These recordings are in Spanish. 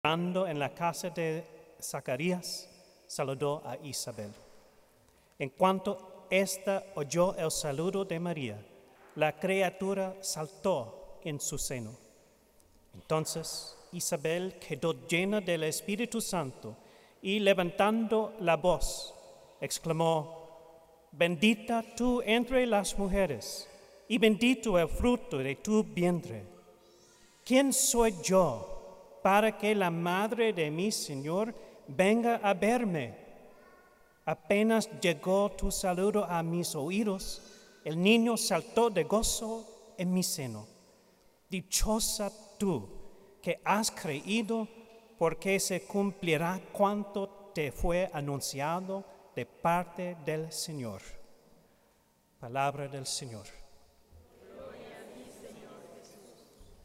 Entrando en la casa de Zacarías, saludó a Isabel. En cuanto ésta oyó el saludo de María, la criatura saltó en su seno. Entonces Isabel quedó llena del Espíritu Santo y levantando la voz, exclamó: Bendita tú entre las mujeres, y bendito el fruto de tu vientre. ¿Quién soy yo para que la madre de mi Señor venga a verme? Apenas llegó tu saludo a mis oídos, el niño saltó de gozo en mi seno. Dichosa tú que has creído, porque se cumplirá cuanto te fue anunciado de parte del Señor. Palabra del Señor. Gloria a ti, Señor Jesús.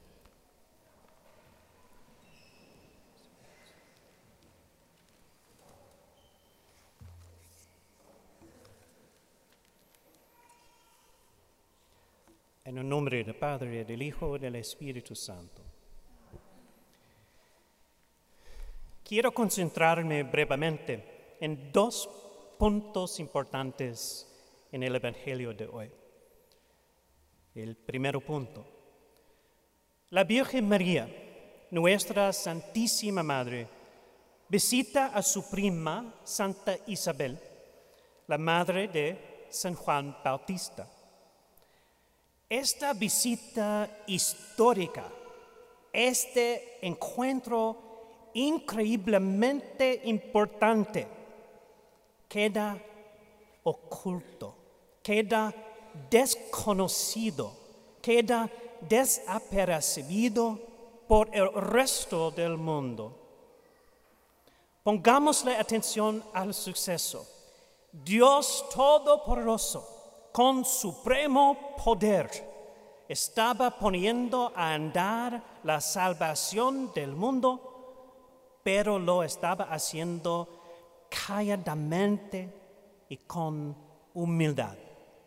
En el nombre del Padre, del Hijo y del Espíritu Santo. Quiero concentrarme brevemente en dos puntos importantes en el Evangelio de hoy. El primer punto: la Virgen María, nuestra Santísima Madre, visita a su prima Santa Isabel, la madre de San Juan Bautista. Esta visita histórica, este encuentro increíblemente importante, queda oculto, queda desconocido, queda desapercibido por el resto del mundo. Pongámosle atención al suceso. Dios Todopoderoso, con supremo poder, estaba poniendo a andar la salvación del mundo, pero lo estaba haciendo calladamente y con humildad.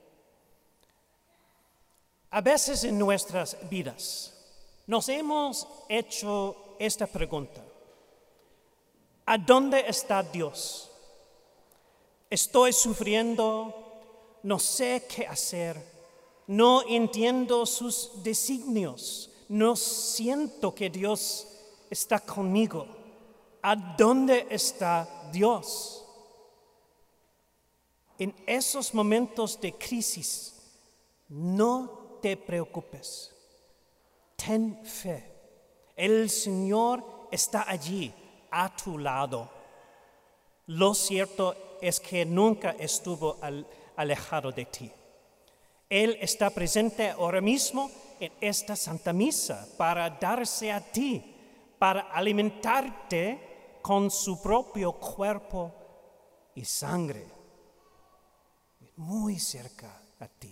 A veces en nuestras vidas nos hemos hecho esta pregunta: ¿a dónde está Dios? Estoy sufriendo, no sé qué hacer, no entiendo sus designios, no siento que Dios está conmigo. ¿A dónde está Dios? En esos momentos de crisis, no te preocupes. Ten fe. El Señor está allí, a tu lado. Lo cierto es que nunca estuvo alejado de ti. Él está presente ahora mismo en esta Santa Misa para darse a ti, para alimentarte con su propio cuerpo y sangre. Muy cerca a ti.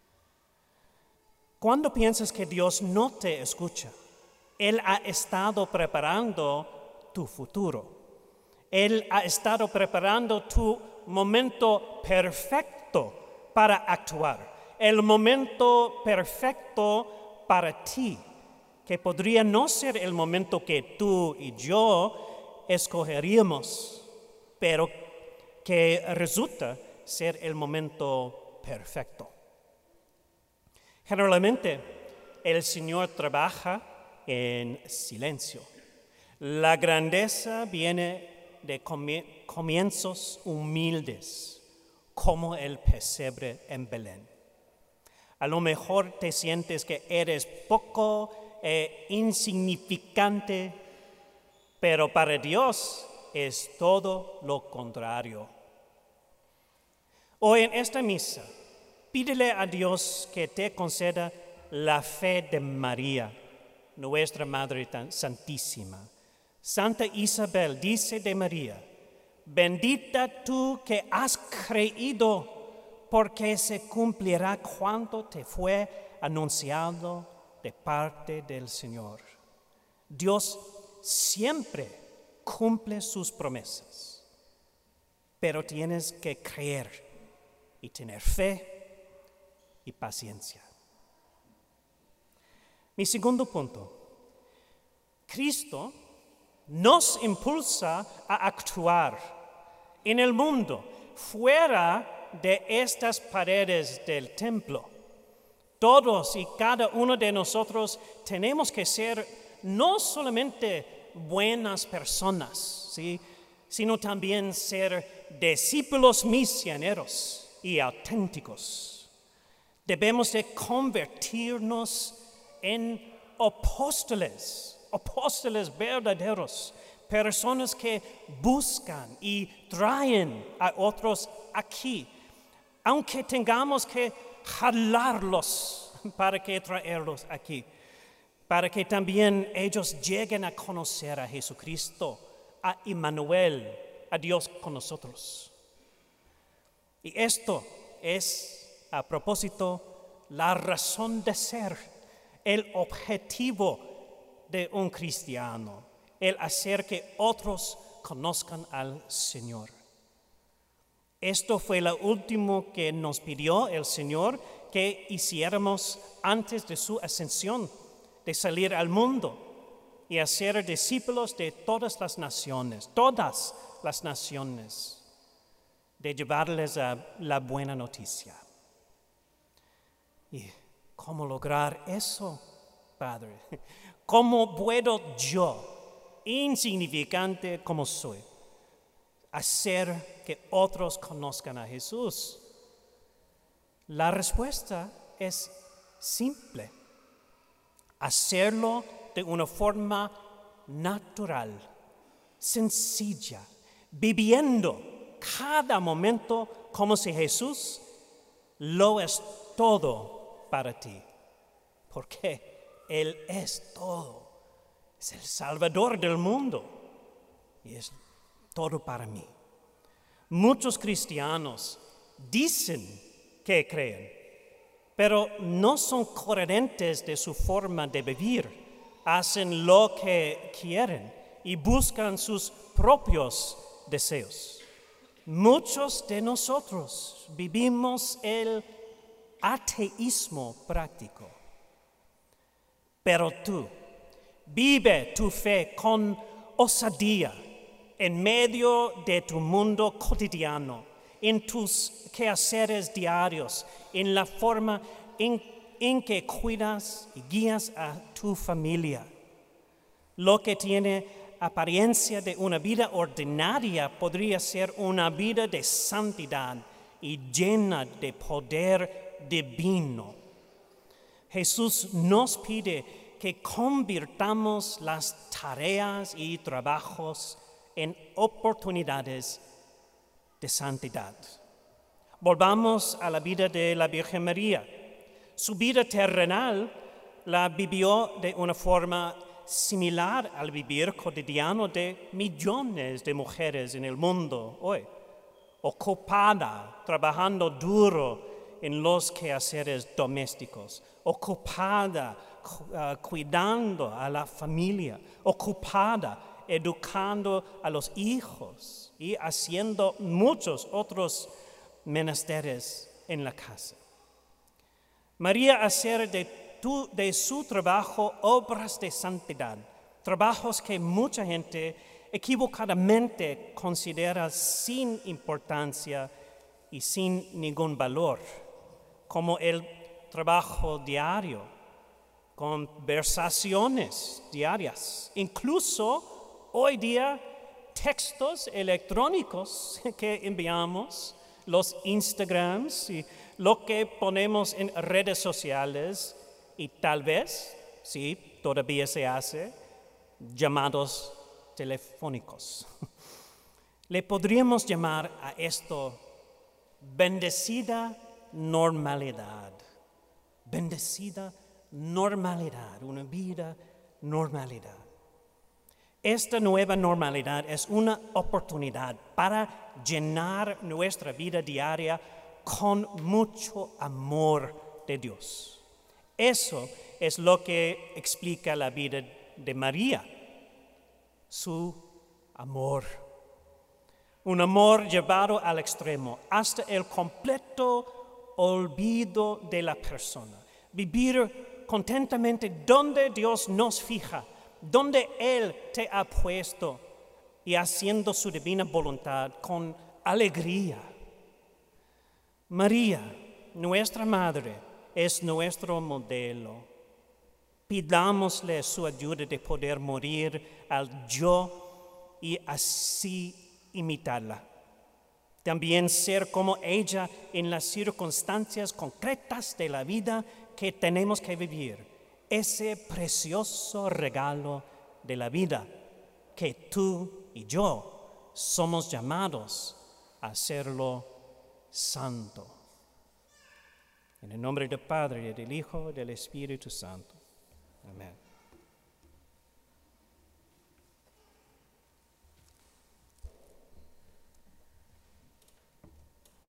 Cuando piensas que Dios no te escucha, Él ha estado preparando tu futuro. Él ha estado preparando tu momento perfecto para actuar. El momento perfecto para ti, que podría no ser el momento que tú y yo escogeríamos, pero que resulta ser el momento perfecto. Generalmente, el Señor trabaja en silencio. La grandeza viene de comienzos humildes, como el pesebre en Belén. A lo mejor te sientes que eres poco insignificante, pero para Dios es todo lo contrario. Hoy en esta misa, pídele a Dios que te conceda la fe de María, nuestra Madre Santísima. Santa Isabel dice de María: bendita tú que has creído, porque se cumplirá cuanto te fue anunciado de parte del Señor. Dios siempre cumple sus promesas, pero tienes que creer y tener fe y paciencia. Mi segundo punto: Cristo nos impulsa a actuar en el mundo, fuera de estas paredes del templo. Todos y cada uno de nosotros tenemos que ser no solamente buenas personas, ¿sí?, sino también ser discípulos misioneros y auténticos. Debemos de convertirnos en apóstoles verdaderos, personas que buscan y traen a otros aquí, aunque tengamos que jalarlos para que traerlos aquí, para que también ellos lleguen a conocer a Jesucristo, a Emmanuel, a Dios con nosotros. Y esto es, a propósito, la razón de ser, el objetivo de un cristiano, el hacer que otros conozcan al Señor. Esto fue lo último que nos pidió el Señor que hiciéramos antes de su ascensión, de salir al mundo y hacer discípulos de todas las naciones, de llevarles a la buena noticia. ¿Y cómo lograr eso, Padre? ¿Cómo puedo yo, insignificante como soy, hacer que otros conozcan a Jesús? La respuesta es simple: hacerlo de una forma natural, sencilla, viviendo cada momento como si Jesús lo es todo para ti. Porque Él es todo, es el Salvador del mundo y es todo para mí. Muchos cristianos dicen que creen, pero no son coherentes de su forma de vivir. Hacen lo que quieren y buscan sus propios deseos. Muchos de nosotros vivimos el ateísmo práctico. Pero tú, vive tu fe con osadía en medio de tu mundo cotidiano, en tus quehaceres diarios, en la forma en que cuidas y guías a tu familia. Lo que tiene apariencia de una vida ordinaria podría ser una vida de santidad y llena de poder divino. Jesús nos pide que convirtamos las tareas y trabajos en oportunidades de santidad. Volvamos a la vida de la Virgen María. Su vida terrenal la vivió de una forma similar al vivir cotidiano de millones de mujeres en el mundo hoy, ocupada, trabajando duro en los quehaceres domésticos, ocupada cuidando a la familia, ocupada educando a los hijos y haciendo muchos otros menesteres en la casa. María hacer de su trabajo obras de santidad, trabajos que mucha gente equivocadamente considera sin importancia y sin ningún valor, como el trabajo diario, conversaciones diarias, incluso hoy día textos electrónicos que enviamos, los Instagrams y lo que ponemos en redes sociales y tal vez, sí, todavía se hace, llamados telefónicos. Le podríamos llamar a esto bendecida normalidad. Bendecida normalidad, una vida normalidad. Esta nueva normalidad es una oportunidad para llenar nuestra vida diaria con mucho amor de Dios. Eso es lo que explica la vida de María, su amor. Un amor llevado al extremo, hasta el completo olvido de la persona. Vivir contentamente donde Dios nos fija donde Él te ha puesto y haciendo su divina voluntad con alegría. María, nuestra Madre, es nuestro modelo. Pidámosle su ayuda de poder morir al yo y así imitarla. También ser como ella en las circunstancias concretas de la vida que tenemos que vivir. Ese precioso regalo de la vida que tú y yo somos llamados a hacerlo santo. En el nombre del Padre, y del Hijo, y del Espíritu Santo.